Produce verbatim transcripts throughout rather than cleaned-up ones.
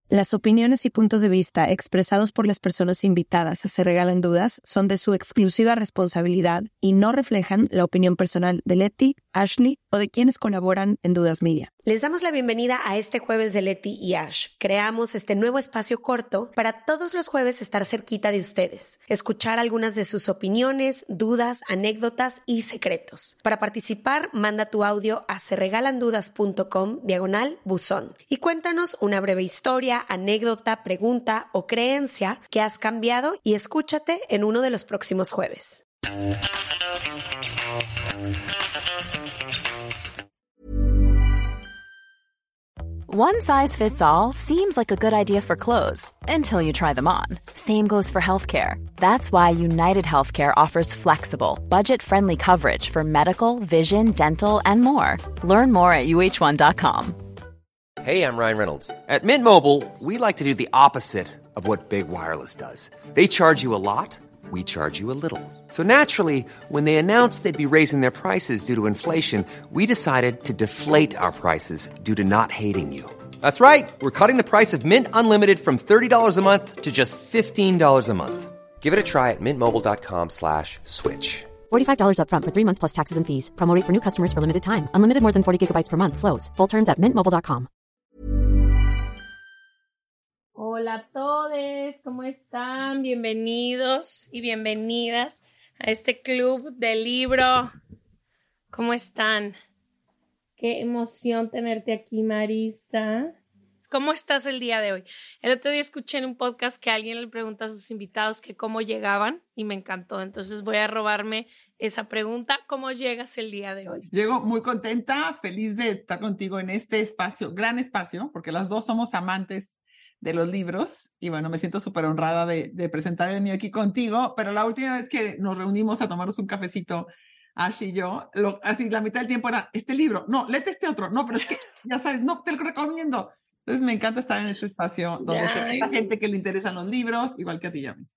Las opiniones y puntos de vista expresados por las personas invitadas a Se Regalan Dudas son de su exclusiva responsabilidad y no reflejan la opinión personal de Leti, Ashley o de quienes colaboran en Dudas Media. Les damos la bienvenida a este jueves de Leti y Ash. Creamos este nuevo espacio corto para todos los jueves estar cerquita de ustedes, escuchar algunas de sus opiniones, dudas, anécdotas y secretos. Para participar, manda tu audio a serregalandudas.com diagonal buzón y cuéntanos una breve historia, anécdota, pregunta o creencia que has cambiado y escúchate en uno de los próximos jueves. One size fits all seems like a good idea for clothes until you try them on. Same goes for healthcare. That's why United Healthcare offers flexible, budget-friendly coverage for medical, vision, dental, and more. Learn more at U H one dot com. Hey, I'm Ryan Reynolds. At Mint Mobile, we like to do the opposite of what Big Wireless does. They charge you a lot, we charge you a little. So naturally, when they announced they'd be raising their prices due to inflation, we decided to deflate our prices due to not hating you. That's right. We're cutting the price of Mint Unlimited from thirty dollars a month to just fifteen dollars a month. Give it a try at mintmobile.com slash switch. forty-five dollars up front for three months plus taxes and fees. Promo rate for new customers for limited time. Unlimited more than forty gigabytes per month. Slows full terms at mint mobile dot com. Hola a todos, ¿cómo están? Bienvenidos y bienvenidas a este club del libro. ¿Cómo están? Qué emoción tenerte aquí, Marisa. ¿Cómo estás el día de hoy? El otro día escuché en un podcast que alguien le pregunta a sus invitados que cómo llegaban y me encantó. Entonces voy a robarme esa pregunta. ¿Cómo llegas el día de hoy? Llego muy contenta, feliz de estar contigo en este espacio, gran espacio, porque las dos somos amantes de los libros y bueno, me siento súper honrada de, de presentar el mío aquí contigo, pero la última vez que nos reunimos a tomarnos un cafecito, Ash y yo, lo, así la mitad del tiempo era este libro, no, léete este otro, no, pero es que ya sabes, no, te lo recomiendo. Entonces me encanta estar en este espacio donde está gente que le interesan los libros, igual que a ti, Yami.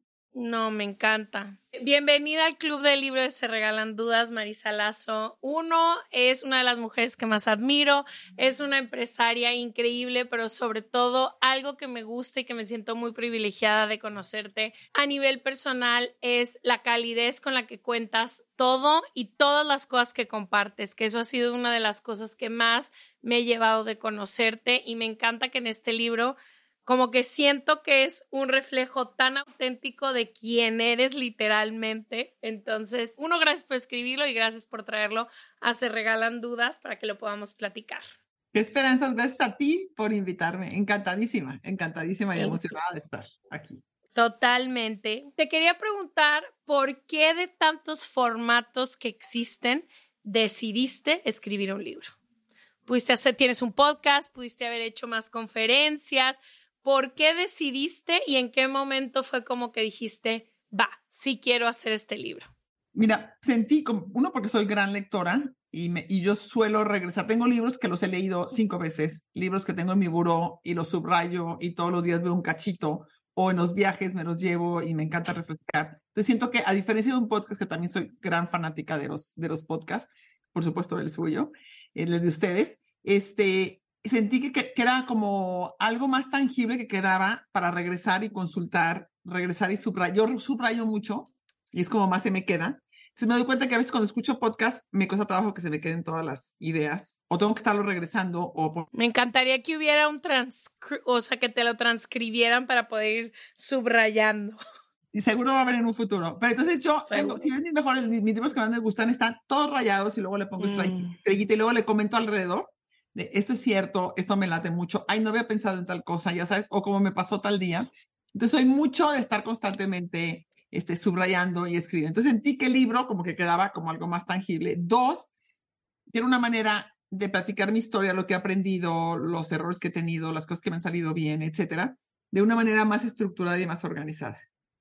No, me encanta. Bienvenida al Club del Libro de Se Regalan Dudas, Marisa Lazo. Uno, es una de las mujeres que más admiro, es una empresaria increíble, pero sobre todo algo que me gusta y que me siento muy privilegiada de conocerte a nivel personal es la calidez con la que cuentas todo y todas las cosas que compartes, que eso ha sido una de las cosas que más me he llevado de conocerte y me encanta que en este libro como que siento que es un reflejo tan auténtico de quién eres literalmente. Entonces, uno, gracias por escribirlo y gracias por traerlo a Se Regalan Dudas para que lo podamos platicar. Qué esperanzas, gracias a ti por invitarme. Encantadísima, encantadísima y sí. Emocionada de estar aquí. Totalmente. Te quería preguntar, ¿por qué de tantos formatos que existen decidiste escribir un libro? Pudiste hacer, tienes un podcast, pudiste haber hecho más conferencias. ¿Por qué decidiste y en qué momento fue como que dijiste, va, sí quiero hacer este libro? Mira, sentí como, uno, porque soy gran lectora y, me, y yo suelo regresar. Tengo libros que los he leído cinco veces, libros que tengo en mi buró y los subrayo y todos los días veo un cachito o en los viajes me los llevo y me encanta refrescar. Entonces siento que a diferencia de un podcast, que también soy gran fanática de los, de los podcasts, por supuesto el suyo, el de ustedes, este... sentí que, que, que era como algo más tangible que quedaba para regresar y consultar, regresar y subrayar. Yo subrayo mucho y es como más se me queda. Entonces me doy cuenta que a veces cuando escucho podcast me cuesta trabajo que se me queden todas las ideas o tengo que estarlo regresando. O por... Me encantaría que hubiera un transcri- o sea, que te lo transcribieran para poder ir subrayando. Y seguro va a haber en un futuro. Pero entonces yo, tengo, si ven mis mejores, mis, mis libros que más me gustan están todos rayados y luego le pongo mm. estrellita y luego le comento alrededor. De, esto es cierto, esto me late mucho, ay, no había pensado en tal cosa, ya sabes, o como me pasó tal día. Entonces, soy mucho de estar constantemente este, subrayando y escribiendo. Entonces, sentí que el libro como que quedaba como algo más tangible. Dos, tiene una manera de platicar mi historia, lo que he aprendido, los errores que he tenido, las cosas que me han salido bien, etcétera, de una manera más estructurada y más organizada.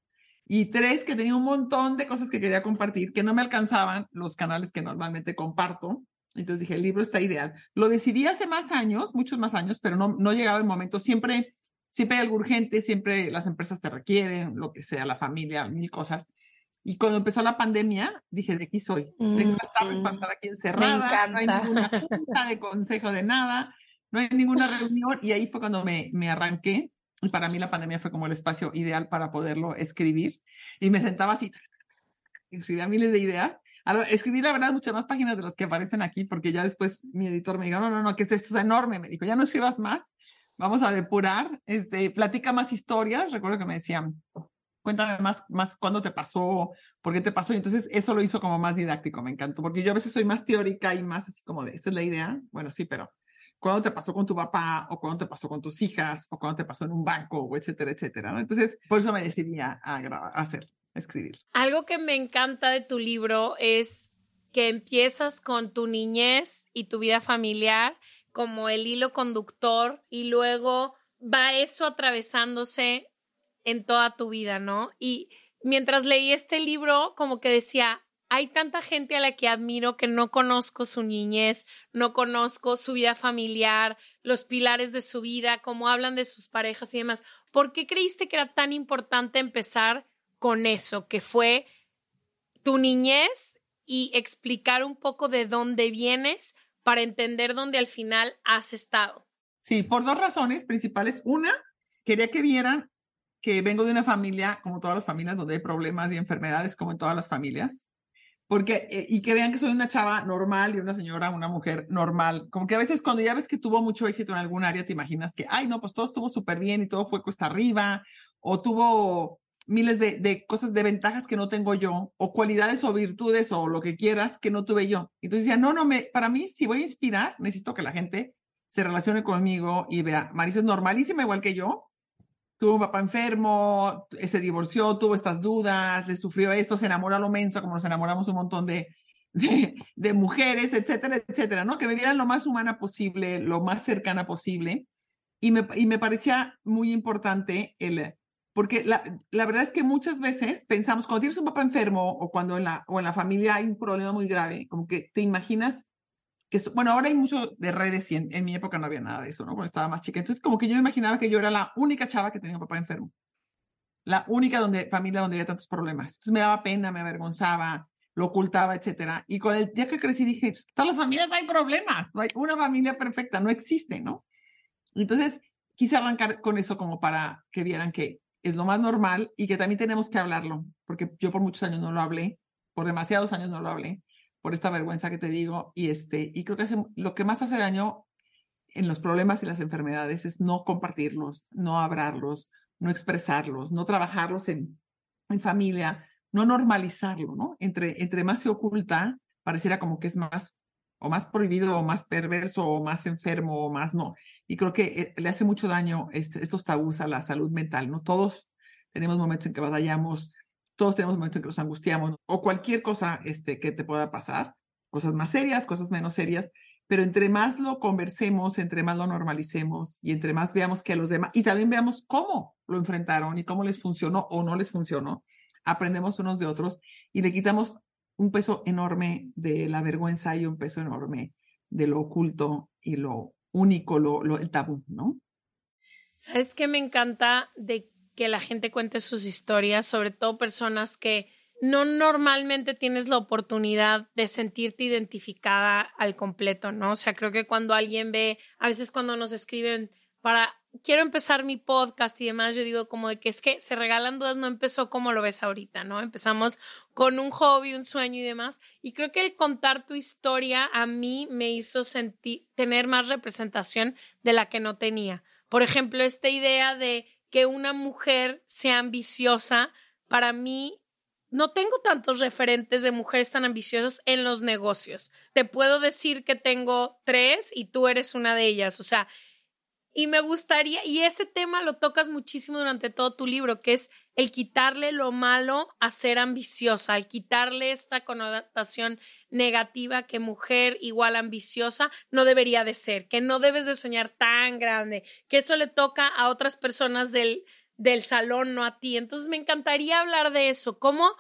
Y tres, que tenía un montón de cosas que quería compartir, que no me alcanzaban los canales que normalmente comparto. Entonces dije, el libro está ideal. Lo decidí hace más años, muchos más años, pero no, no llegaba el momento. Siempre, siempre hay algo urgente, siempre las empresas te requieren, lo que sea, la familia, mil cosas. Y cuando empezó la pandemia, dije, de aquí soy. Mm, Tengo las tardes para estar aquí encerrada. Me encanta. No hay ninguna junta de consejo de nada. no hay ninguna reunión, y ahí fue cuando me, me arranqué, y para mí la pandemia fue como el espacio ideal para poderlo escribir, y me sentaba así, y escribía miles de ideas. Ahora, escribí, la verdad, muchas más páginas de las que aparecen aquí, porque ya después mi editor me dijo, no, no, no, que esto es enorme, me dijo, ya no escribas más, vamos a depurar, este, platica más historias. Recuerdo que me decían, cuéntame más, más cuándo te pasó, por qué te pasó, y entonces eso lo hizo como más didáctico, me encantó, porque yo a veces soy más teórica y más así como de, esta es la idea, bueno, sí, pero cuándo te pasó con tu papá, o cuándo te pasó con tus hijas, o cuándo te pasó en un banco, o etcétera, etcétera, ¿no? Entonces, por eso me decidí a, a, grabar, a hacer. escribir. Algo que me encanta de tu libro es que empiezas con tu niñez y tu vida familiar como el hilo conductor y luego va eso atravesándose en toda tu vida, ¿no? Y mientras leí este libro, como que decía, hay tanta gente a la que admiro que no conozco su niñez, no conozco su vida familiar, los pilares de su vida, cómo hablan de sus parejas y demás. ¿Por qué creíste que era tan importante empezar con eso, que fue tu niñez y explicar un poco de dónde vienes para entender dónde al final has estado? Sí, por dos razones principales. Una, quería que vieran que vengo de una familia, como todas las familias, donde hay problemas y enfermedades, como en todas las familias, porque, eh, y que vean que soy una chava normal y una señora, una mujer normal. Como que a veces cuando ya ves que tuvo mucho éxito en algún área, te imaginas que, ay, no, pues todo estuvo súper bien y todo fue cuesta arriba, o tuvo miles de, de cosas, de ventajas que no tengo yo, o cualidades o virtudes o lo que quieras que no tuve yo. Entonces decía, no, no, me, para mí, si voy a inspirar, necesito que la gente se relacione conmigo y vea, Marisa es normalísima igual que yo, tuvo un papá enfermo, se divorció, tuvo estas dudas, le sufrió esto, se enamoró a lo menso, como nos enamoramos un montón de, de, de mujeres, etcétera, etcétera, ¿no? Que me vieran lo más humana posible, lo más cercana posible. Y me, y me parecía muy importante el... Porque la, la verdad es que muchas veces pensamos, cuando tienes un papá enfermo o cuando en la, o en la familia hay un problema muy grave, como que te imaginas que, bueno, ahora hay mucho de redes y en, en mi época no había nada de eso, ¿no? Cuando estaba más chica. Entonces, como que yo me imaginaba que yo era la única chava que tenía un papá enfermo. La única donde, familia donde había tantos problemas. Entonces me daba pena, me avergonzaba, lo ocultaba, etcétera. Y con el día que crecí dije, pues, todas las familias hay problemas, no hay una familia perfecta, no existe, ¿no? Entonces, quise arrancar con eso como para que vieran que es lo más normal y que también tenemos que hablarlo, porque yo por muchos años no lo hablé, por demasiados años no lo hablé, por esta vergüenza que te digo, y, este, y creo que hace, lo que más hace daño en los problemas y las enfermedades es no compartirlos, no hablarlos, no expresarlos, no trabajarlos en, en familia, no normalizarlo, ¿no? Entre, entre más se oculta, pareciera como que es más o más prohibido, o más perverso, o más enfermo, o más no. Y creo que eh, le hace mucho daño este, estos tabús a la salud mental, ¿no? Todos tenemos momentos en que batallamos, todos tenemos momentos en que nos angustiamos, o cualquier cosa este, que te pueda pasar, cosas más serias, cosas menos serias, pero entre más lo conversemos, entre más lo normalicemos, y entre más veamos que a los demás, y también veamos cómo lo enfrentaron, y cómo les funcionó o no les funcionó, aprendemos unos de otros, y le quitamos un peso enorme de la vergüenza y un peso enorme de lo oculto y lo único, lo, lo, el tabú, ¿no? ¿Sabes qué me encanta de que la gente cuente sus historias, sobre todo personas que no normalmente tienes la oportunidad de sentirte identificada al completo, ¿no? O sea, creo que cuando alguien ve, a veces cuando nos escriben para, quiero empezar mi podcast y demás, yo digo como de que es que Se Regalan Dudas no empezó como lo ves ahorita, ¿no? Empezamos con un hobby, un sueño y demás, y creo que el contar tu historia a mí me hizo sentir, tener más representación de la que no tenía. Por ejemplo, esta idea de que una mujer sea ambiciosa, para mí no tengo tantos referentes de mujeres tan ambiciosas en los negocios. Te puedo decir que tengo tres y tú eres una de ellas, o sea, y me gustaría, y ese tema lo tocas muchísimo durante todo tu libro, que es el quitarle lo malo a ser ambiciosa, el quitarle esta connotación negativa que mujer igual ambiciosa no debería de ser, que no debes de soñar tan grande, que eso le toca a otras personas del, del salón, no a ti. Entonces me encantaría hablar de eso, cómo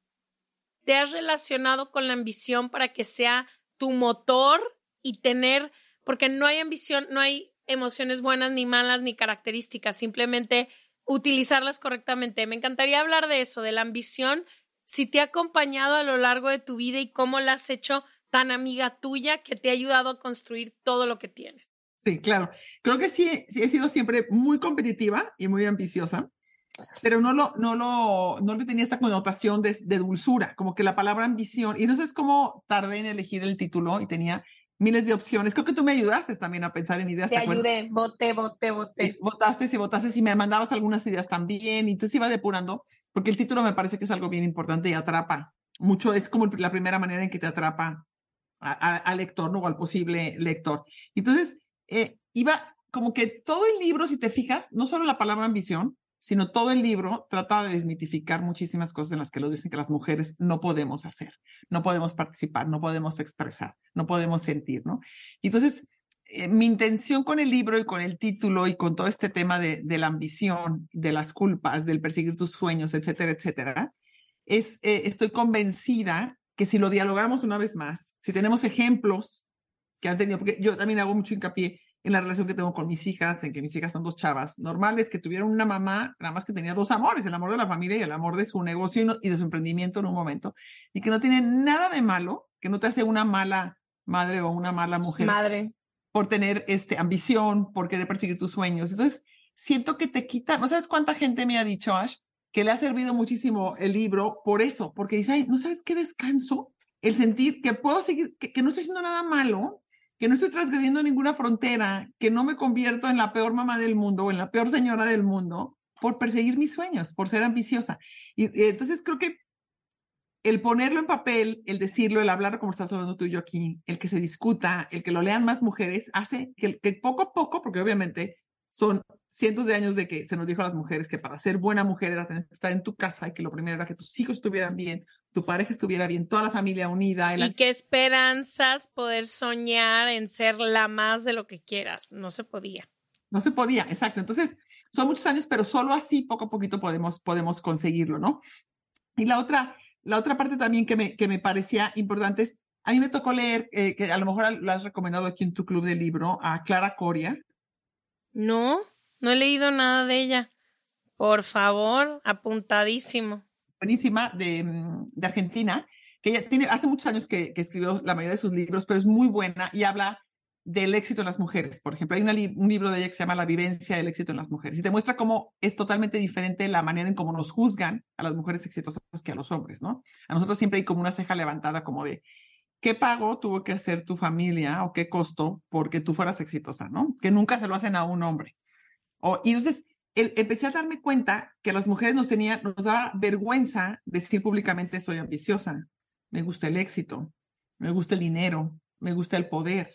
te has relacionado con la ambición para que sea tu motor y tener, porque no hay ambición, no hay emociones buenas ni malas ni características, simplemente utilizarlas correctamente. Me encantaría hablar de eso, de la ambición, si te ha acompañado a lo largo de tu vida y cómo la has hecho tan amiga tuya que te ha ayudado a construir todo lo que tienes. Sí, claro. Creo que sí, sí he sido siempre muy competitiva y muy ambiciosa, pero no lo, no lo, no le tenía esta connotación de, de dulzura, como que la palabra ambición, y no sé cómo tardé en elegir el título y tenía miles de opciones. Creo que tú me ayudaste también a pensar en ideas. Te ayudé, voté, voté, voté. Sí, votaste, sí, votaste, y me mandabas algunas ideas también, y entonces iba depurando, porque el título me parece que es algo bien importante y atrapa mucho, es como la primera manera en que te atrapa al lector, ¿no? O al posible lector. Entonces, eh, iba como que todo el libro, si te fijas, no solo la palabra ambición, sino todo el libro trata de desmitificar muchísimas cosas en las que lo dicen que las mujeres no podemos hacer, no podemos participar, no podemos expresar, no podemos sentir, ¿no? Entonces, eh, mi intención con el libro y con el título y con todo este tema de, de la ambición, de las culpas, del perseguir tus sueños, etcétera, etcétera, es, eh, estoy convencida que si lo dialogamos una vez más, si tenemos ejemplos que han tenido, porque yo también hago mucho hincapié en la relación que tengo con mis hijas, en que mis hijas son dos chavas normales que tuvieron una mamá, nada más que tenía dos amores, el amor de la familia y el amor de su negocio y, no, y de su emprendimiento en un momento, y que no tiene nada de malo, que no te hace una mala madre o una mala mujer. Madre. Por tener este, ambición, por querer perseguir tus sueños. Entonces, siento que te quita, no sabes cuánta gente me ha dicho, Ash, que le ha servido muchísimo el libro por eso, porque dice, ay, ¿no sabes qué descanso? El sentir que puedo seguir, que, que no estoy haciendo nada malo, que no estoy transgrediendo ninguna frontera, que no me convierto en la peor mamá del mundo o en la peor señora del mundo por perseguir mis sueños, por ser ambiciosa. Y, y entonces creo que el ponerlo en papel, el decirlo, el hablar como estás hablando tú y yo aquí, el que se discuta, el que lo lean más mujeres, hace que, que poco a poco, porque obviamente son cientos de años de que se nos dijo a las mujeres que para ser buena mujer era tener que estar en tu casa y que lo primero era que tus hijos estuvieran bien, tu pareja estuviera bien, toda la familia unida. Y la... qué esperanzas poder soñar en ser la más de lo que quieras. No se podía. No se podía, exacto. Entonces, son muchos años, pero solo así, poco a poquito, podemos, podemos conseguirlo, ¿no? Y la otra, la otra parte también que me, que me parecía importante es, a mí me tocó leer, eh, que a lo mejor lo has recomendado aquí en tu club de libro, a Clara Coria. No, no he leído nada de ella. Por favor, apuntadísimo. Buenísima, de, de Argentina, que ella tiene, hace muchos años que, que escribió la mayoría de sus libros, pero es muy buena y habla del éxito en las mujeres. Por ejemplo, hay una li- un libro de ella que se llama La vivencia del éxito en las mujeres y te muestra cómo es totalmente diferente la manera en cómo nos juzgan a las mujeres exitosas que a los hombres, ¿no? A nosotros siempre hay como una ceja levantada como de ¿qué pago tuvo que hacer tu familia o qué costó porque tú fueras exitosa, ¿no? Que nunca se lo hacen a un hombre. O, y entonces el, empecé a darme cuenta que a las mujeres nos, tenía, nos daba vergüenza decir públicamente soy ambiciosa, me gusta el éxito, me gusta el dinero, me gusta el poder.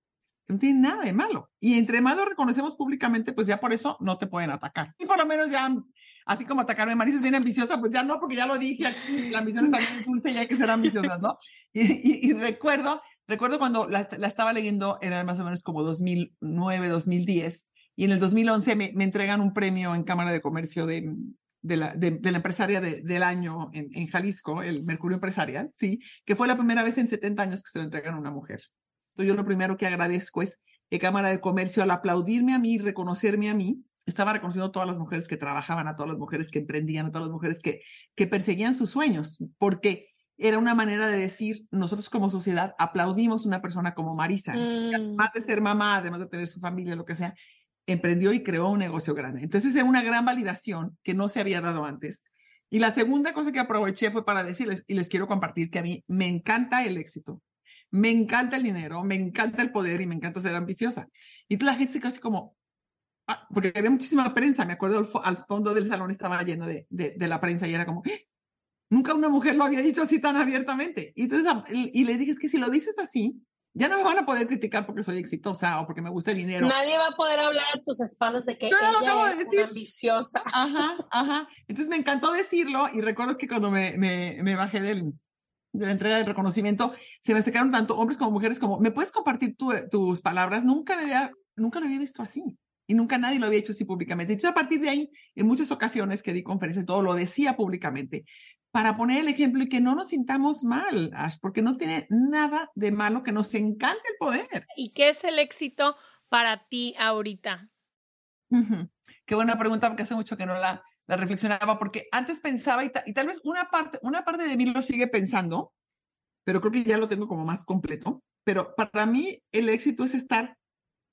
No tiene nada de malo. Y entre más lo reconocemos públicamente, pues ya por eso no te pueden atacar. Y por lo menos ya, así como atacarme, Marisa es bien ambiciosa, pues ya no, porque ya lo dije aquí, la ambición está bien dulce y hay que ser ambiciosas, ¿no? Y, y, y recuerdo, recuerdo cuando la, la estaba leyendo, era más o menos como dos mil nueve, dos mil diez, y en el dos mil once me, me entregan un premio en Cámara de Comercio de, de, la, de, de la empresaria de, del año en, en Jalisco, el Mercurio Empresarial, sí, que fue la primera vez en setenta años que se lo entregan a una mujer. Entonces yo lo primero que agradezco es que Cámara de Comercio, al aplaudirme a mí, reconocerme a mí, estaba reconociendo a todas las mujeres que trabajaban, a todas las mujeres que emprendían, a todas las mujeres que, que perseguían sus sueños, porque era una manera de decir, nosotros como sociedad aplaudimos a una persona como Marisa, mm. que además de ser mamá, además de tener su familia, lo que sea, emprendió y creó un negocio grande. Entonces era una gran validación que no se había dado antes. Y la segunda cosa que aproveché fue para decirles, y les quiero compartir, que a mí me encanta el éxito. Me encanta el dinero, me encanta el poder y me encanta ser ambiciosa. Y entonces la gente se quedó así como, ah, porque había muchísima prensa, me acuerdo al, al fondo del salón estaba lleno de, de, de la prensa y era como, ¡eh! Nunca una mujer lo había dicho así tan abiertamente. Y entonces, y, y le dije, es que si lo dices así, ya no me van a poder criticar porque soy exitosa o porque me gusta el dinero. Nadie va a poder hablar a tus espaldas de que no, ella es una ambiciosa. Ajá, ajá. Entonces me encantó decirlo y recuerdo que cuando me, me, me bajé del... de la entrega del reconocimiento, se me acercaron tanto hombres como mujeres como, ¿me puedes compartir tu, tus palabras? Nunca me había, nunca lo había visto así y nunca nadie lo había hecho así públicamente. Entonces, a partir de ahí, en muchas ocasiones que di conferencias, todo lo decía públicamente para poner el ejemplo y que no nos sintamos mal, Ash, porque no tiene nada de malo, que nos encante el poder. ¿Y qué es el éxito para ti ahorita? Uh-huh. Qué buena pregunta, porque hace mucho que no la... la reflexionaba, porque antes pensaba, y, ta, y tal vez una parte, una parte de mí lo sigue pensando, pero creo que ya lo tengo como más completo, pero para mí el éxito es estar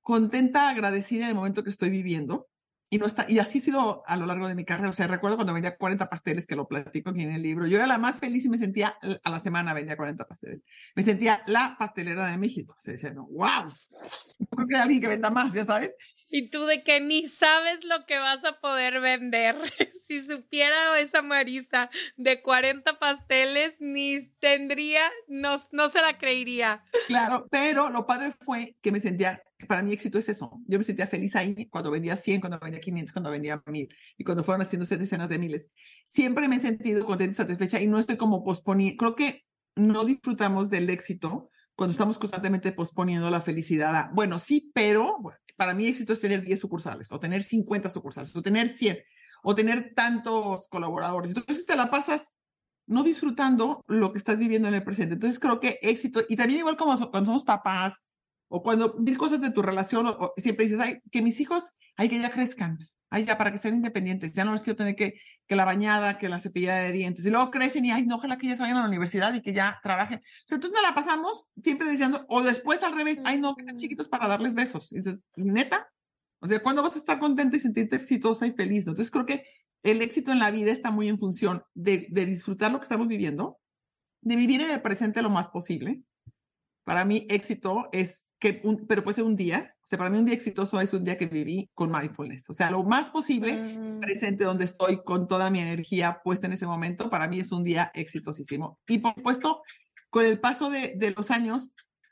contenta, agradecida en el momento que estoy viviendo. Y, no está, y así ha sido a lo largo de mi carrera. O sea, recuerdo cuando vendía cuarenta pasteles, que lo platico aquí en el libro. Yo era la más feliz y me sentía, a la semana vendía cuarenta pasteles. Me sentía la pastelera de México. O sea, decía, no, wow, creo que hay alguien que venda más, ya sabes. Y tú de que ni sabes lo que vas a poder vender. Si supiera esa Marisa de cuarenta pasteles, ni tendría, no, no se la creería. Claro, pero lo padre fue que me sentía, para mí éxito es eso. Yo me sentía feliz ahí cuando vendía cien, cuando vendía quinientos, cuando vendía mil. Y cuando fueron haciéndose decenas de miles. Siempre me he sentido contenta y satisfecha y no estoy como posponiendo. Creo que no disfrutamos del éxito cuando estamos constantemente posponiendo la felicidad. A, bueno, sí, pero bueno, para mí éxito es tener diez sucursales, o tener cincuenta sucursales, o tener cien, o tener tantos colaboradores. Entonces te la pasas no disfrutando lo que estás viviendo en el presente. Entonces creo que éxito, y también igual como cuando somos papás, o cuando mil cosas de tu relación, o, o siempre dices, ay, que mis hijos, ay, que ya crezcan, ay, ya para que sean independientes, ya no les quiero tener que, que la bañada, que la cepillada de dientes, y luego crecen y, ay, no, ojalá que ya se vayan a la universidad y que ya trabajen. O sea, entonces nos la pasamos siempre diciendo, o después al revés, ay, no, que sean chiquitos para darles besos. Y dices, ¿neta? O sea, ¿cuándo vas a estar contenta y sentirte exitosa y feliz? Entonces creo que el éxito en la vida está muy en función de, de disfrutar lo que estamos viviendo, de vivir en el presente lo más posible. Para mí éxito es que, un, pero puede ser un día, o sea, para mí un día exitoso es un día que viví con mindfulness, o sea, lo más posible mm. presente donde estoy con toda mi energía puesta en ese momento, para mí es un día exitosísimo. Y por supuesto, con el paso de, de los años,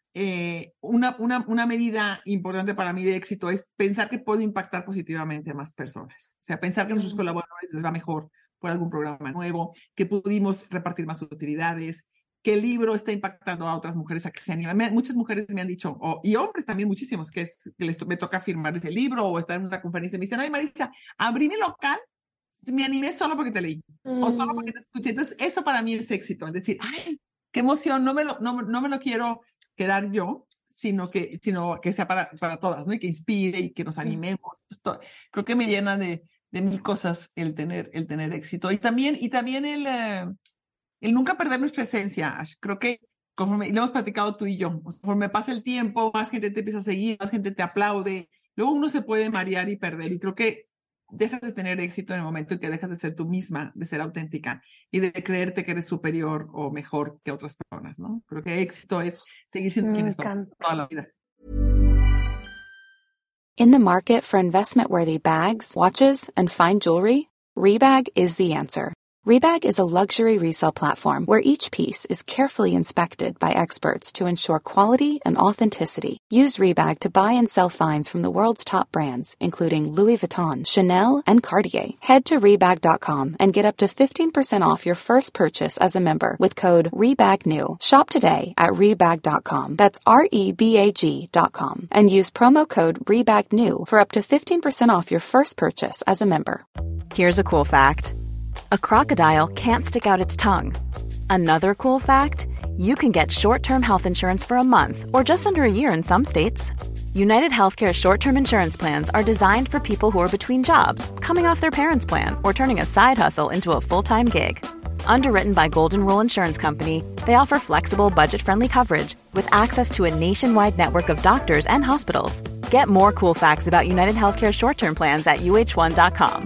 eh, una, una, una medida importante para mí de éxito es pensar que puedo impactar positivamente a más personas, o sea, pensar que a nuestros mm. colaboradores les va mejor por algún programa nuevo, que pudimos repartir más utilidades, que el libro está impactando a otras mujeres a que se animen. Me, muchas mujeres me han dicho, oh, y hombres también muchísimos, que, es, que les, me toca firmar ese libro o estar en una conferencia y me dicen, ay, Marisa, abrí mi local, me animé solo porque te leí, mm. o solo porque te escuché. Entonces, eso para mí es éxito, es decir, ay, qué emoción, no me lo, no, no me lo quiero quedar yo, sino que, sino que sea para, para todas, ¿no? Y que inspire y que nos animemos. Esto, creo que me llena de, de mil cosas el tener, el tener éxito. Y también, y también el... Uh, el nunca perder nuestra esencia, Ash. Creo que conforme, y lo hemos platicado tú y yo, conforme pasa el tiempo, más gente te empieza a seguir, más gente te aplaude, luego uno se puede marear y perder, y creo que dejas de tener éxito en el momento en que dejas de ser tú misma, de ser auténtica, y de creerte que eres superior o mejor que otras personas, ¿no? Creo que éxito es seguir siendo quienes somos toda la vida. In the market for investment-worthy bags, watches, and fine jewelry, Rebag is the answer. Rebag is a luxury resale platform where each piece is carefully inspected by experts to ensure quality and authenticity. Use Rebag to buy and sell finds from the world's top brands, including Louis Vuitton, Chanel, and Cartier. Head to Rebag dot com and get up to fifteen percent off your first purchase as a member with code REBAGNEW. Shop today at Rebag dot com. That's R E B A G dot com. And use promo code REBAGNEW for up to fifteen percent off your first purchase as a member. Here's a cool fact. A crocodile can't stick out its tongue. Another cool fact, you can get short-term health insurance for a month or just under a year in some states. United Healthcare short-term insurance plans are designed for people who are between jobs, coming off their parents' plan, or turning a side hustle into a full-time gig. Underwritten by Golden Rule Insurance Company, they offer flexible, budget-friendly coverage with access to a nationwide network of doctors and hospitals. Get more cool facts about United Healthcare short-term plans at U H one dot com.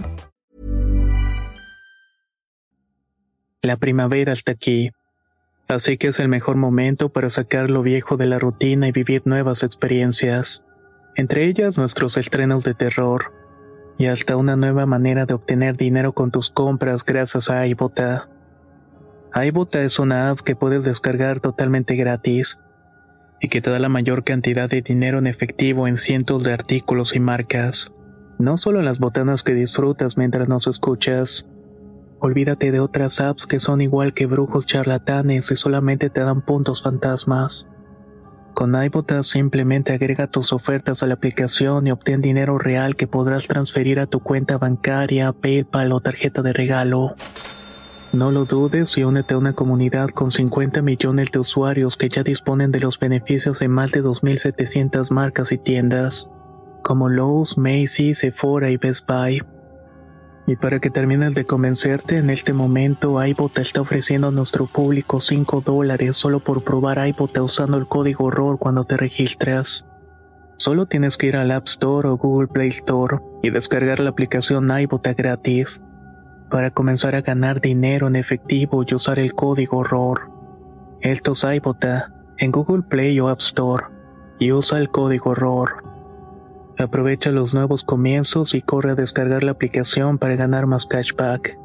La primavera está aquí, así que es el mejor momento para sacar lo viejo de la rutina y vivir nuevas experiencias, entre ellas nuestros estrenos de terror, y hasta una nueva manera de obtener dinero con tus compras gracias a iBota. iBota es una app que puedes descargar totalmente gratis, y que te da la mayor cantidad de dinero en efectivo en cientos de artículos y marcas, no solo las botanas que disfrutas mientras nos escuchas. Olvídate de otras apps que son igual que brujos charlatanes y solamente te dan puntos fantasmas. Con iBota simplemente agrega tus ofertas a la aplicación y obtén dinero real que podrás transferir a tu cuenta bancaria, PayPal o tarjeta de regalo. No lo dudes y únete a una comunidad con cincuenta millones de usuarios que ya disponen de los beneficios de más de dos mil setecientas marcas y tiendas, como Lowe's, Macy's, Sephora y Best Buy. Y para que termines de convencerte, en este momento iBota está ofreciendo a nuestro público cinco dólares solo por probar iBota usando el código R O R cuando te registras. Solo tienes que ir al App Store o Google Play Store y descargar la aplicación iBota gratis para comenzar a ganar dinero en efectivo y usar el código ROR. Esto es iBota en Google Play o App Store y usa el código ROR. Aprovecha los nuevos comienzos y corre a descargar la aplicación para ganar más cashback.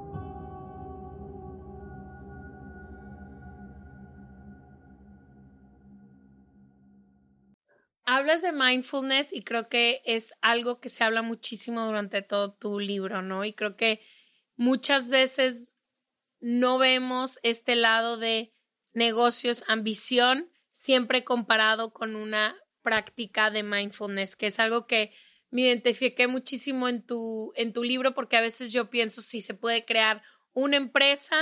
Hablas de mindfulness y creo que es algo que se habla muchísimo durante todo tu libro, ¿no? Y creo que muchas veces no vemos este lado de negocios, ambición, siempre comparado con una práctica de mindfulness, que es algo que me identifiqué muchísimo en tu, en tu libro, porque a veces yo pienso si se puede crear una empresa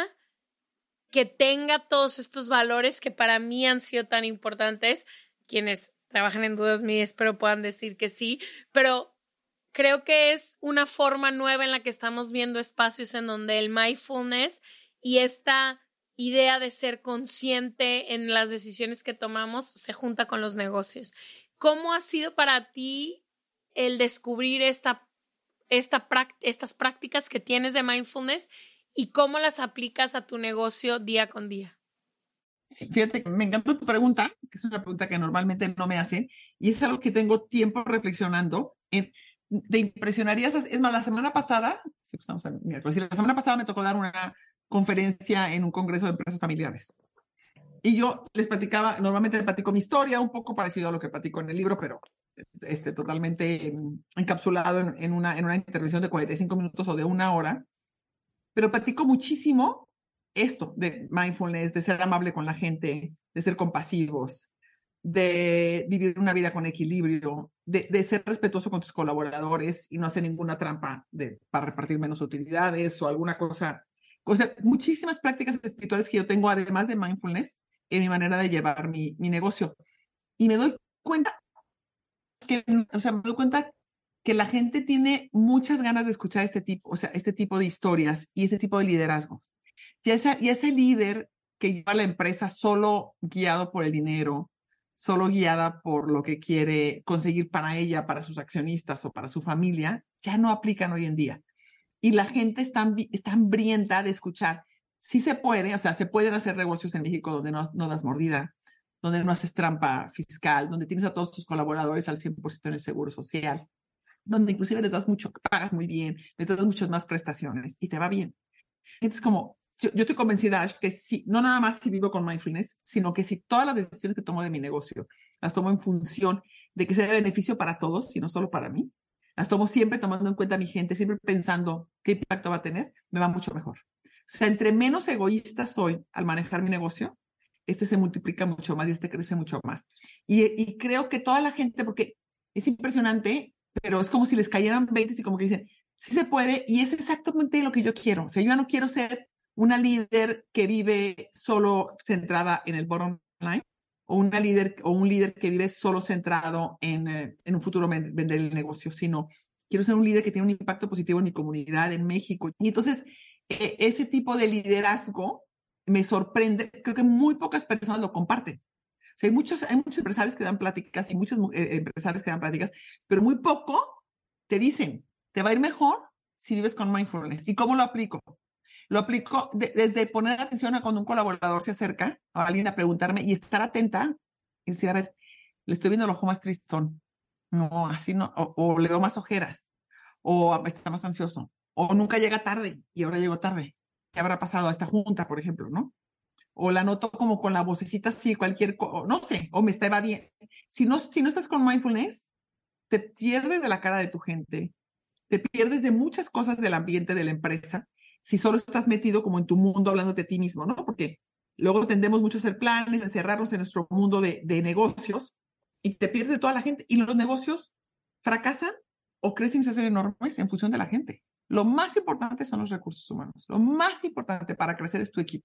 que tenga todos estos valores que para mí han sido tan importantes. Quienes trabajan en Dudas Me espero puedan decir que sí, pero creo que es una forma nueva en la que estamos viendo espacios en donde el mindfulness y esta idea de ser consciente en las decisiones que tomamos se junta con los negocios. ¿Cómo ha sido para ti el descubrir esta, esta, estas prácticas que tienes de mindfulness y cómo las aplicas a tu negocio día con día? Sí, fíjate, me encanta tu pregunta, que es una pregunta que normalmente no me hacen, y es algo que tengo tiempo reflexionando. En, te impresionarías, es más, la semana pasada, sí, pues estamos en miércoles, la semana pasada me tocó dar una conferencia en un congreso de empresas familiares. Y yo les platicaba, normalmente les platico mi historia, un poco parecido a lo que platico en el libro, pero este, totalmente encapsulado en, en, una, en una intervención de cuarenta y cinco minutos o de una hora. Pero platico muchísimo esto de mindfulness, de ser amable con la gente, de ser compasivos, de vivir una vida con equilibrio, de, de ser respetuoso con tus colaboradores y no hacer ninguna trampa de, para repartir menos utilidades o alguna cosa. O sea, muchísimas prácticas espirituales que yo tengo, además de mindfulness, en mi manera de llevar mi, mi negocio. Y me doy cuenta que, o sea, me doy cuenta que la gente tiene muchas ganas de escuchar este tipo, o sea, este tipo de historias y este tipo de liderazgos. Y ese, y ese líder que lleva a la empresa solo guiado por el dinero, solo guiada por lo que quiere conseguir para ella, para sus accionistas o para su familia, ya no aplican hoy en día. Y la gente está, está hambrienta de escuchar. Sí se puede, o sea, se pueden hacer negocios en México donde no, no das mordida, donde no haces trampa fiscal, donde tienes a todos tus colaboradores al cien por ciento en el seguro social, donde inclusive les das mucho, pagas muy bien, les das muchas más prestaciones y te va bien. Entonces, como yo, yo estoy convencida, Ash, que sí, no nada más si vivo con mindfulness, sino que si todas las decisiones que tomo de mi negocio las tomo en función de que sea de beneficio para todos y no solo para mí, las tomo siempre tomando en cuenta a mi gente, siempre pensando qué impacto va a tener, me va mucho mejor. O sea, entre menos egoísta soy al manejar mi negocio, este se multiplica mucho más y este crece mucho más. Y, y creo que toda la gente, porque es impresionante, pero es como si les cayeran veintes y como que dicen, sí se puede, y es exactamente lo que yo quiero. O sea, yo ya no quiero ser una líder que vive solo centrada en el bottom line, o una líder o un líder que vive solo centrado en, eh, en un futuro vender el negocio, sino quiero ser un líder que tiene un impacto positivo en mi comunidad, en México. Y entonces, eh, ese tipo de liderazgo me sorprende. Creo que muy pocas personas lo comparten. O sea, hay muchos, hay muchos empresarios que dan pláticas y muchos eh, empresarios que dan pláticas, pero muy poco te dicen, te va a ir mejor si vives con mindfulness. ¿Y cómo lo aplico? Lo aplico de, desde poner atención a cuando un colaborador se acerca a alguien a preguntarme y estar atenta y decir, a ver, le estoy viendo el ojo más tristón. No, así no. O, o le veo más ojeras. O está más ansioso. O nunca llega tarde y ahora llegó tarde. ¿Qué habrá pasado a esta junta, por ejemplo, no? O la noto como con la vocecita así, cualquier cosa, no sé, o me está evadiendo. Si no, si no estás con mindfulness, te pierdes de la cara de tu gente, te pierdes de muchas cosas del ambiente de la empresa, si solo estás metido como en tu mundo hablando de ti mismo, ¿no? Porque luego tendemos mucho a hacer planes, a encerrarnos en nuestro mundo de, de negocios y te pierdes de toda la gente. Y los negocios fracasan o crecen y se hacen enormes en función de la gente. Lo más importante son los recursos humanos. Lo más importante para crecer es tu equipo.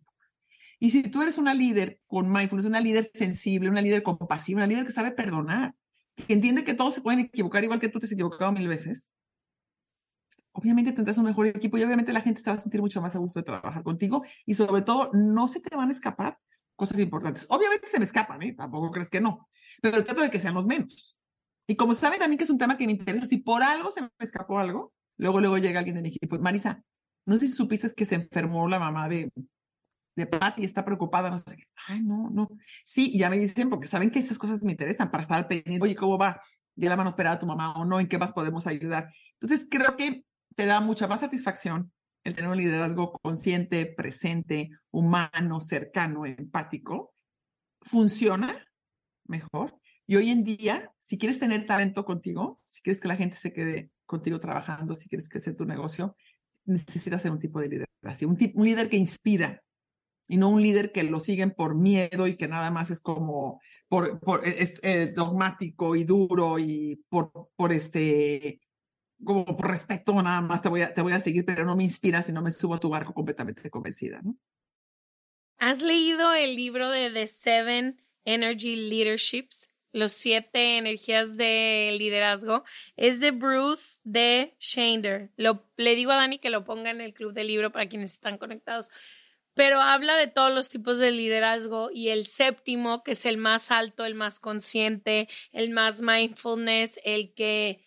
Y si tú eres una líder con mindfulness, una líder sensible, una líder compasiva, una líder que sabe perdonar, que entiende que todos se pueden equivocar igual que tú te has equivocado mil veces, obviamente tendrás un mejor equipo y obviamente la gente se va a sentir mucho más a gusto de trabajar contigo y sobre todo no se te van a escapar cosas importantes. Obviamente se me escapan, ¿eh? Tampoco crees que no, pero trato de que sean los menos. Y como saben también que es un tema que me interesa, si por algo se me escapó algo, luego, luego llega alguien de mi equipo. Marisa, no sé si supiste que se enfermó la mamá de, de Patty, está preocupada, no sé qué. Ay, no, no. Sí, y ya me dicen, porque saben que esas cosas me interesan para estar al pendiente. Oye, ¿cómo va? ¿Ya la van a operar a tu mamá o no? ¿En qué más podemos ayudar? Entonces, creo que te da mucha más satisfacción el tener un liderazgo consciente, presente, humano, cercano, empático. Funciona mejor. Y hoy en día, si quieres tener talento contigo, si quieres que la gente se quede contigo trabajando, si quieres crecer tu negocio, necesitas ser un tipo de líder así, un, tipo, un líder que inspira y no un líder que lo siguen por miedo y que nada más es como por, por es, eh, dogmático y duro y por, por este como por respeto nada más te voy a, te voy a seguir, pero no me inspiras y no me subo a tu barco completamente convencida, ¿no? ¿Has leído el libro de The Seven Energy Leaderships? Los siete energías de liderazgo. Es de Bruce D. Schneider. Lo, le digo a Dani que lo ponga en el club de libro para quienes están conectados. Pero habla de todos los tipos de liderazgo y el séptimo, que es el más alto, el más consciente, el más mindfulness, el que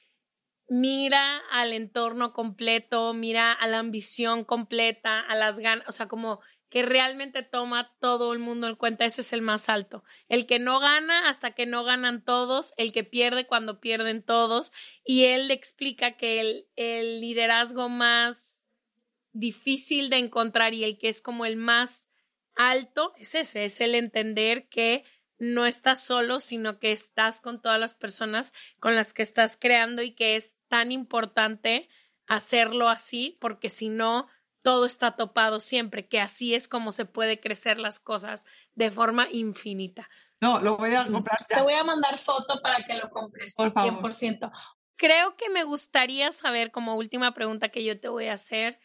mira al entorno completo, mira a la ambición completa, a las ganas, o sea, como que realmente toma todo el mundo en cuenta. Ese es el más alto. El que no gana hasta que no ganan todos, el que pierde cuando pierden todos. Y él le explica que el, el liderazgo más difícil de encontrar y el que es como el más alto es ese, es el entender que no estás solo, sino que estás con todas las personas con las que estás creando y que es tan importante hacerlo así, porque si no, todo está topado siempre, que así es como se puede crecer las cosas de forma infinita. No, lo voy a comprar ya. Te voy a mandar foto para que lo compres, por favor. cien por ciento. Creo que me gustaría saber, como última pregunta que yo te voy a hacer,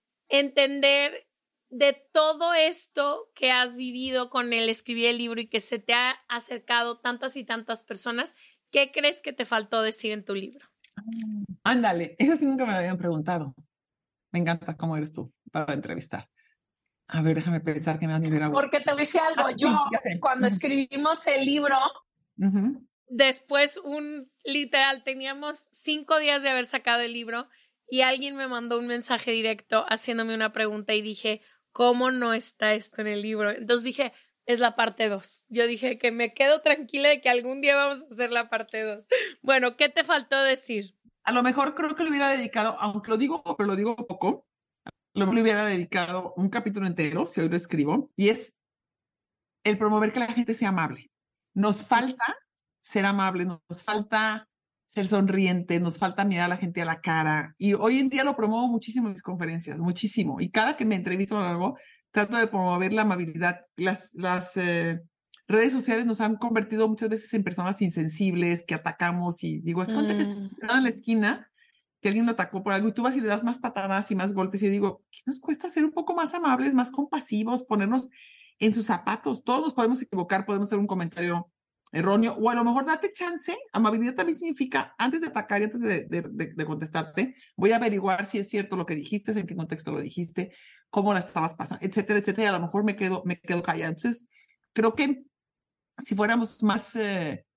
entender de todo esto que has vivido con el escribir el libro y que se te ha acercado tantas y tantas personas, ¿qué crees que te faltó decir en tu libro? Ándale, eso sí nunca me lo habían preguntado. Me encanta cómo eres tú para entrevistar. A ver, déjame pensar que me han hubiera gustado. Porque te voy a decir algo, Ah, yo sí, cuando uh-huh. escribimos el libro, uh-huh. después un literal, teníamos cinco días de haber sacado el libro y alguien me mandó un mensaje directo haciéndome una pregunta y dije, ¿cómo no está esto en el libro? Entonces dije, es la parte dos. Yo dije que me quedo tranquila de que algún día vamos a hacer la parte dos. Bueno, ¿qué te faltó decir? A lo mejor creo que lo hubiera dedicado, aunque lo digo, pero lo digo poco, lo hubiera dedicado un capítulo entero, si hoy lo escribo, y es el promover que la gente sea amable. Nos falta ser amable, nos falta ser sonriente, nos falta mirar a la gente a la cara, y hoy en día lo promuevo muchísimo en mis conferencias, muchísimo, y cada que me entrevisto a algo, trato de promover la amabilidad. Las, las eh, redes sociales nos han convertido muchas veces en personas insensibles, que atacamos, y digo, es cuenta mm. que está en la esquina, que alguien lo atacó por algo, y tú vas y le das más patadas y más golpes, y digo, ¿qué nos cuesta ser un poco más amables, más compasivos, ponernos en sus zapatos? Todos nos podemos equivocar, podemos hacer un comentario erróneo, o a lo mejor date chance. Amabilidad también significa, antes de atacar y antes de, de, de, de contestarte, voy a averiguar si es cierto lo que dijiste, en qué contexto lo dijiste, cómo la estabas pasando, etcétera, etcétera, y a lo mejor me quedo, me quedo callada. Entonces, creo que si fuéramos más, eh,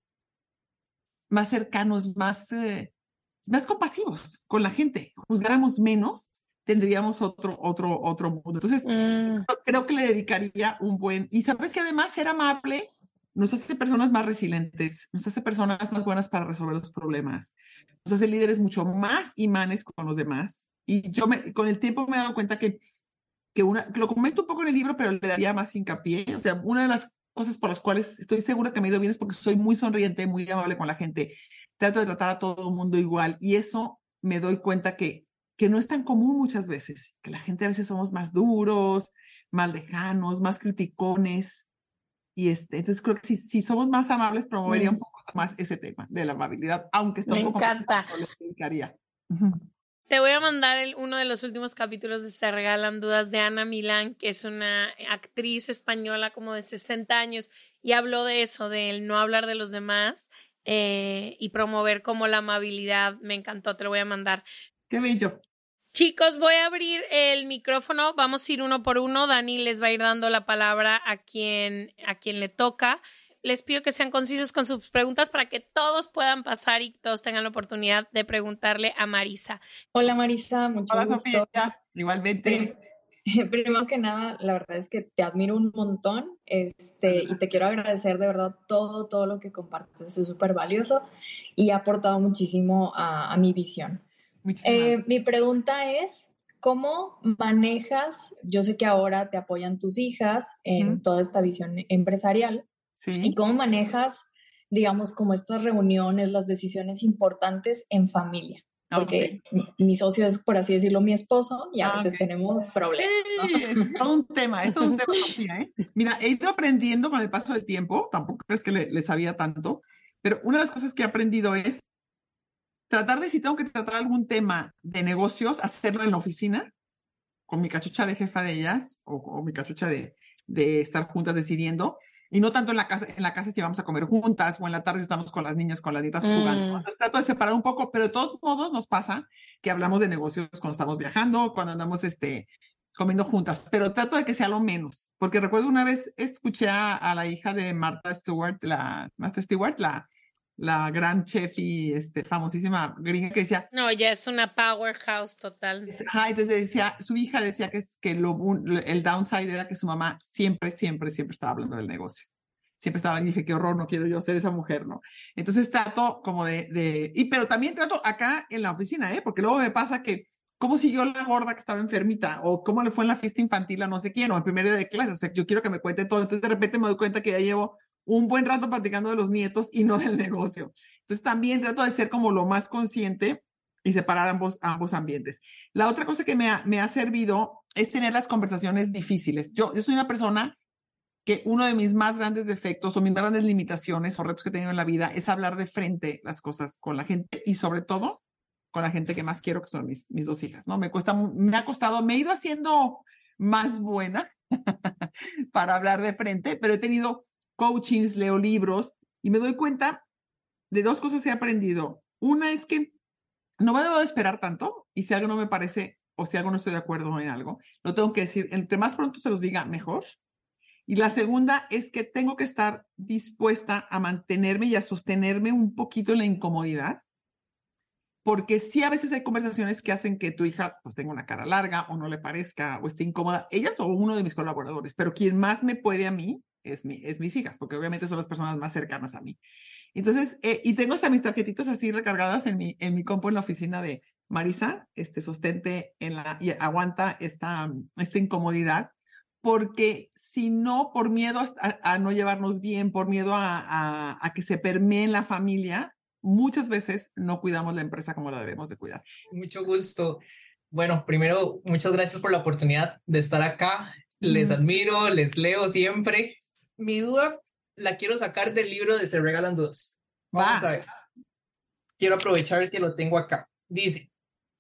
más cercanos, más, eh, más compasivos con la gente, juzgáramos menos, tendríamos otro, otro, otro mundo. Entonces, mm. creo, creo que le dedicaría un buen, y sabes que además ser amable nos hace personas más resilientes, nos hace personas más buenas para resolver los problemas, nos hace líderes mucho más imanes con los demás. Y yo me, con el tiempo me he dado cuenta que, que una, lo comento un poco en el libro, pero le daría más hincapié. O sea, una de las cosas por las cuales estoy segura que me ha ido bien es porque soy muy sonriente, muy amable con la gente. Trato de tratar a todo el mundo igual, y eso me doy cuenta que, que no es tan común muchas veces, que la gente a veces somos más duros, más lejanos, más criticones. Y este, entonces creo que si, si somos más amables, promovería mm. un poco más ese tema de la amabilidad, aunque está un me poco encanta. Lo explicaría. Te voy a mandar el, uno de los últimos capítulos de Se Regalan Dudas de Ana Milán, que es una actriz española como de sesenta años, y habló de eso, de el no hablar de los demás eh, y promover como la amabilidad. Me encantó, te lo voy a mandar. ¡Qué bello! Chicos, voy a abrir el micrófono, vamos a ir uno por uno. Dani les va a ir dando la palabra a quien, a quien le toca. les pido que sean concisos con sus preguntas para que todos puedan pasar y todos tengan la oportunidad de preguntarle a Marisa. Hola Marisa, mucho Hola, gusto. Sofía, igualmente. Primero que nada, la verdad es que te admiro un montón este, y te quiero agradecer de verdad todo, todo lo que compartes. Es súper valioso y ha aportado muchísimo a, a mi visión. Eh, mi pregunta es, ¿cómo manejas? Yo sé que ahora te apoyan tus hijas en ¿Mm? toda esta visión empresarial. Sí. ¿Y cómo manejas, digamos, como estas reuniones, las decisiones importantes en familia? Porque okay. mi socio es, por así decirlo, mi esposo y a veces okay. tenemos problemas, ¿no? Sí, es todo un tema, es todo un tema, Sofía, ¿eh? Mira, he ido aprendiendo con el paso del tiempo, tampoco crees que le, le sabía tanto, pero una de las cosas que he aprendido es tratar de, si tengo que tratar algún tema de negocios, hacerlo en la oficina, con mi cachucha de jefa de ellas, o, o mi cachucha de, de estar juntas decidiendo, y no tanto en la casa, en la casa si vamos a comer juntas, o en la tarde estamos con las niñas, con las nietas mm. jugando. Entonces trato de separar un poco, pero de todos modos nos pasa que hablamos de negocios cuando estamos viajando, cuando andamos este, comiendo juntas, pero trato de que sea lo menos, porque recuerdo una vez escuché a, a la hija de Martha Stewart, la Martha Stewart, la la gran chef y este, famosísima gringa que decía... No, ya es una powerhouse total. Ajá, entonces decía, su hija decía que, que lo, el downside era que su mamá siempre, siempre, siempre estaba hablando del negocio. Siempre estaba, y dije, qué horror, no quiero yo ser esa mujer, ¿no? Entonces trato como de... de y pero también trato acá en la oficina, ¿eh? Porque luego me pasa que, ¿cómo siguió la gorda que estaba enfermita? O cómo le fue en la fiesta infantil a no sé quién, o el primer día de clase. O sea, yo quiero que me cuente todo. Entonces de repente me doy cuenta que ya llevo un buen rato platicando de los nietos y no del negocio. Entonces también trato de ser como lo más consciente y separar ambos, ambos ambientes. La otra cosa que me ha, me ha servido es tener las conversaciones difíciles. Yo, yo soy una persona que uno de mis más grandes defectos o mis más grandes limitaciones o retos que he tenido en la vida es hablar de frente las cosas con la gente y sobre todo con la gente que más quiero, que son mis, mis dos hijas, ¿no? Me cuesta, me ha costado, me he ido haciendo más buena para hablar de frente, pero he tenido coachings, leo libros y me doy cuenta de dos cosas que he aprendido. Una es que no me debo de esperar tanto y si algo no me parece o si algo no estoy de acuerdo en algo, lo tengo que decir. Entre más pronto se los diga, mejor. Y la segunda es que tengo que estar dispuesta a mantenerme y a sostenerme un poquito en la incomodidad, porque sí a veces hay conversaciones que hacen que tu hija pues tenga una cara larga o no le parezca o esté incómoda, ellas o uno de mis colaboradores, pero quien más me puede a mí es, mi, es mis hijas, porque obviamente son las personas más cercanas a mí. Entonces, eh, y tengo hasta mis tarjetitas así recargadas en mi, en mi compu en la oficina de Marisa, este, sostente en la, y aguanta esta, esta incomodidad, porque si no, por miedo a, a no llevarnos bien, por miedo a, a, a que se permee en la familia, muchas veces no cuidamos la empresa como la debemos de cuidar. Mucho gusto. Bueno, primero, muchas gracias por la oportunidad de estar acá. Les admiro, les leo siempre. Mi duda la quiero sacar del libro de Se Regalan Dudas. Vamos Va. a ver. Quiero aprovechar que lo tengo acá. Dice,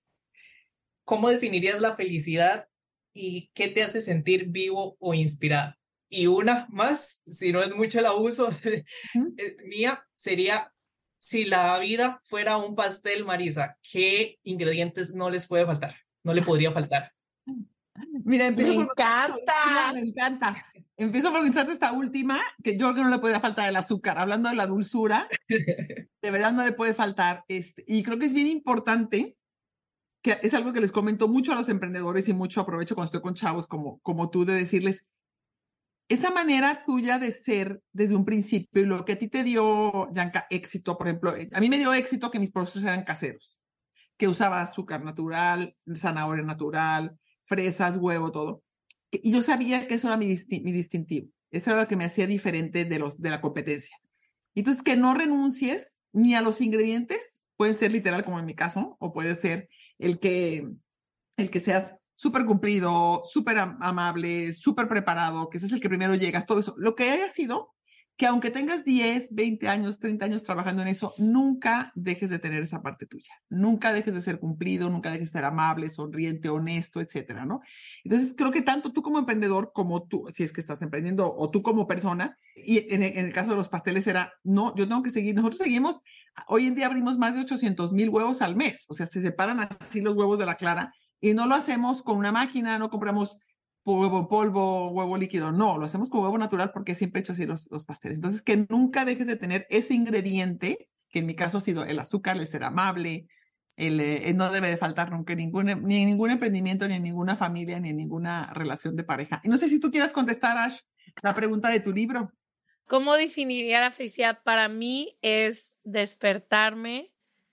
¿cómo definirías la felicidad y qué te hace sentir vivo o inspirado? Y una más, si no es mucho el abuso ¿Mm? mía, sería, si la vida fuera un pastel, Marisa, ¿qué ingredientes no les puede faltar? No le podría faltar. Mira, empiezo me por encanta. Me encanta. Empiezo por pensar esta última, que yo creo que no le podría faltar el azúcar. Hablando de la dulzura, de verdad no le puede faltar. Este, y creo que es bien importante, que es algo que les comento mucho a los emprendedores y mucho aprovecho cuando estoy con chavos como, como tú, de decirles, esa manera tuya de ser desde un principio y lo que a ti te dio, Yanka, éxito, por ejemplo, a mí me dio éxito que mis procesos eran caseros, que usaba azúcar natural, zanahoria natural, fresas, huevo, todo. Y yo sabía que eso era mi, disti- mi distintivo. Eso era lo que me hacía diferente de, los, de la competencia. Entonces, que no renuncies ni a los ingredientes, pueden ser literal como en mi caso, o puede ser el que, el que seas súper cumplido, súper am- amable, súper preparado, que ese es el que primero llegas, todo eso. Lo que haya sido, que aunque tengas diez, veinte años, treinta años trabajando en eso, nunca dejes de tener esa parte tuya. Nunca dejes de ser cumplido, nunca dejes de ser amable, sonriente, honesto, etcétera, ¿no? Entonces, creo que tanto tú como emprendedor, como tú, si es que estás emprendiendo, o tú como persona, y en, en el caso de los pasteles era, no, yo tengo que seguir, nosotros seguimos, hoy en día abrimos más de ochocientos mil huevos al mes, o sea, se separan así los huevos de la clara, y no lo hacemos con una máquina, no compramos huevo en polvo, huevo líquido. No, lo hacemos con huevo natural porque siempre he hecho así los, los pasteles. Entonces, que nunca dejes de tener ese ingrediente, que en mi caso ha sido el azúcar, el ser amable, el, eh, no debe de faltar nunca en ningún, ni en ningún emprendimiento, ni en ninguna familia, ni en ninguna relación de pareja. Y no sé si tú quieras contestar, Ash, la pregunta de tu libro. ¿Cómo definiría la felicidad? Para mí es despertarme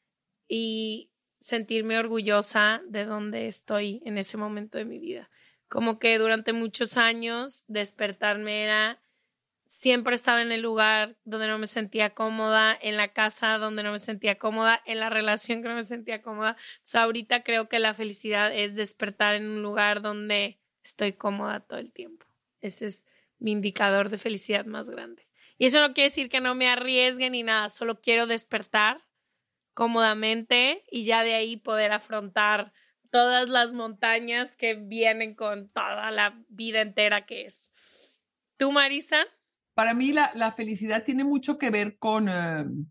y sentirme orgullosa de donde estoy en ese momento de mi vida. Como que durante muchos años despertarme era, siempre estaba en el lugar donde no me sentía cómoda, en la casa donde no me sentía cómoda, en la relación que no me sentía cómoda. Entonces ahorita creo que la felicidad es despertar en un lugar donde estoy cómoda todo el tiempo. Ese es mi indicador de felicidad más grande. Y eso no quiere decir que no me arriesgue ni nada, solo quiero despertar cómodamente y ya de ahí poder afrontar todas las montañas que vienen con toda la vida entera que es. ¿Tú, Marisa? Para mí la, la felicidad tiene mucho que ver con... Uh,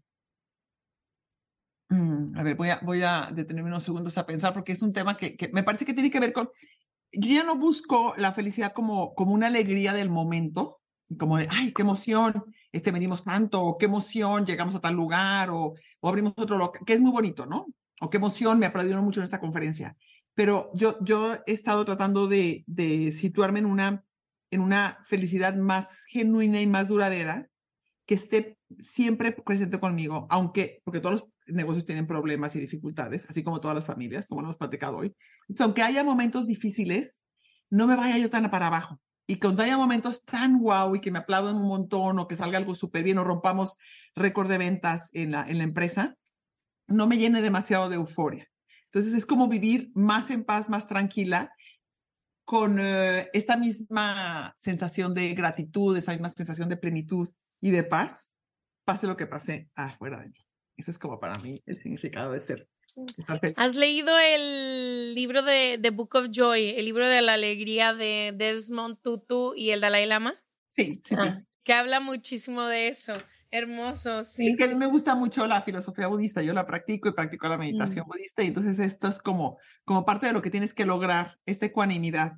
um, a ver, voy a, voy a detenerme unos segundos a pensar porque es un tema que, que me parece que tiene que ver con... Yo ya no busco la felicidad como, como una alegría del momento, como de, ay, qué emoción, este, venimos tanto, o qué emoción, llegamos a tal lugar, o, o abrimos otro local, que es muy bonito, ¿no? O qué emoción, me aplaudieron mucho en esta conferencia. Pero yo, yo he estado tratando de, de situarme en una, en una felicidad más genuina y más duradera, que esté siempre presente conmigo, aunque, porque todos los negocios tienen problemas y dificultades, así como todas las familias, como lo hemos platicado hoy. Entonces, aunque haya momentos difíciles, no me vaya yo tan para abajo. Y cuando haya momentos tan guau y que me aplaudan un montón o que salga algo súper bien o rompamos récord de ventas en la, en la empresa, no me llene demasiado de euforia. Entonces es como vivir más en paz, más tranquila, con uh, esta misma sensación de gratitud, esa misma sensación de plenitud y de paz, pase lo que pase afuera de mí. Ese es como para mí el significado de ser. ¿Has leído el libro de The Book of Joy, el libro de la alegría de Desmond Tutu y el Dalai Lama? Sí, sí, ah, sí. Que habla muchísimo de eso. Hermoso, sí. Es que a mí me gusta mucho la filosofía budista, yo la practico y practico la meditación mm. budista, y entonces esto es como, como parte de lo que tienes que lograr, esta ecuanimidad.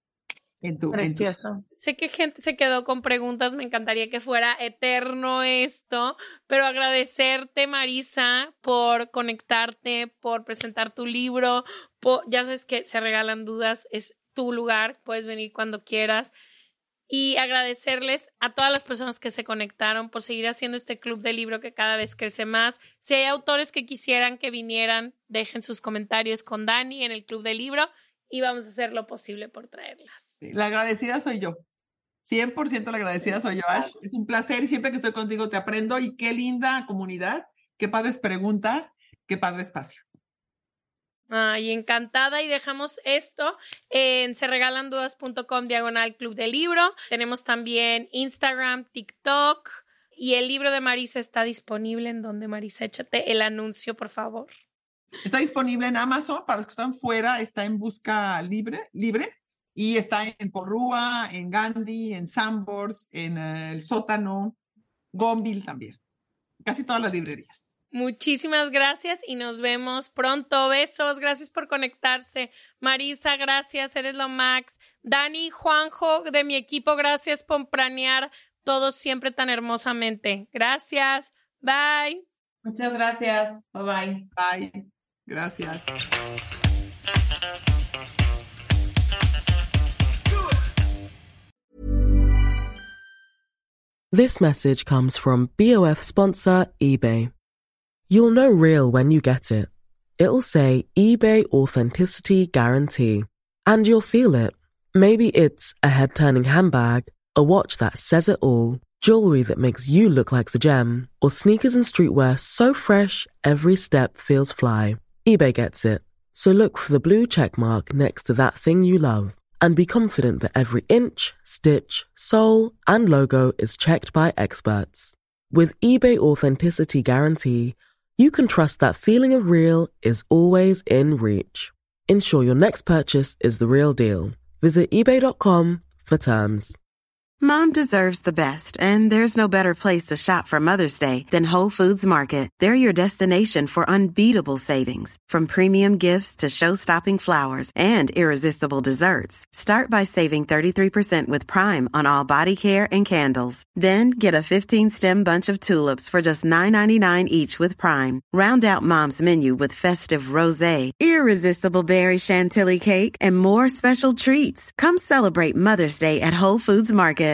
En tu, Precioso. En tu... Sé que gente se quedó con preguntas, me encantaría que fuera eterno esto, pero agradecerte, Marisa, por conectarte, por presentar tu libro, por, ya sabes que Se Regalan Dudas, es tu lugar, puedes venir cuando quieras, y agradecerles a todas las personas que se conectaron por seguir haciendo este club de libro que cada vez crece más. Si hay autores que quisieran que vinieran, dejen sus comentarios con Dani en el club de libro y vamos a hacer lo posible por traerlas. Sí, la agradecida soy yo. cien por ciento la agradecida soy yo, Ash. Es un placer y siempre que estoy contigo te aprendo y qué linda comunidad, qué padres preguntas, qué padre espacio. Ay, encantada, y dejamos esto en serregalandudas.com diagonal club de libro. Tenemos también Instagram, TikTok, y el libro de Marisa está disponible en donde, Marisa, échate el anuncio, por favor. Está disponible en Amazon, para los que están fuera, está en busca libre, libre, y está en Porrúa, en Gandhi, en Sanborns, en uh, El Sótano, Gonville también. Casi todas las librerías. Muchísimas gracias y nos vemos pronto. Besos, gracias por conectarse. Marisa, gracias, eres lo max. Dani, Juanjo, de mi equipo, gracias por planear todo siempre tan hermosamente. Gracias, bye. Muchas gracias, bye bye. Bye, gracias. This message comes from B O F sponsor eBay. You'll know real when you get it. It'll say eBay Authenticity Guarantee. And you'll feel it. Maybe it's a head-turning handbag, a watch that says it all, jewelry that makes you look like the gem, or sneakers and streetwear so fresh every step feels fly. eBay gets it. So look for the blue check mark next to that thing you love. And be confident that every inch, stitch, sole, and logo is checked by experts. With eBay Authenticity Guarantee, you can trust that feeling of real is always in reach. Ensure your next purchase is the real deal. Visit ebay dot com for terms. Mom deserves the best, and there's no better place to shop for Mother's Day than Whole Foods Market. They're your destination for unbeatable savings, from premium gifts to show-stopping flowers and irresistible desserts. Start by saving thirty-three percent with Prime on all body care and candles. Then get a fifteen-stem bunch of tulips for just nine ninety-nine each with Prime. Round out Mom's menu with festive rosé, irresistible berry chantilly cake, and more special treats. Come celebrate Mother's Day at Whole Foods Market.